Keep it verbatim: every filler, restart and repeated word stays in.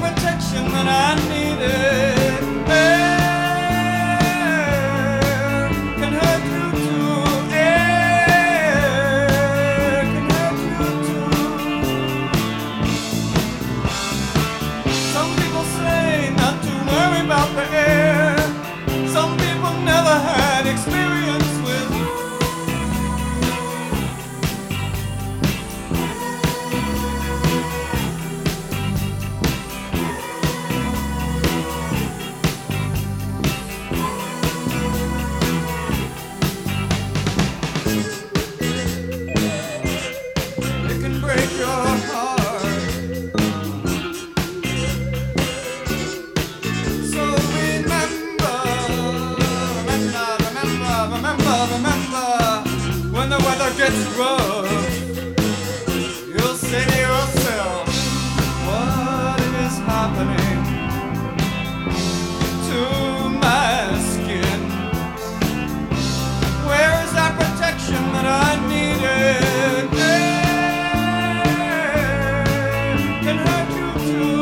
protection that I needed? Air can hurt you too. Air can hurt you too. Some people say not to worry about the air. Some people never had experience with. It can break your heart. So remember, remember, remember, remember, remember, when the weather gets rough, you'll say to yourself, what is happening to my skin? Where is that protection that I needed? Air can hurt you too.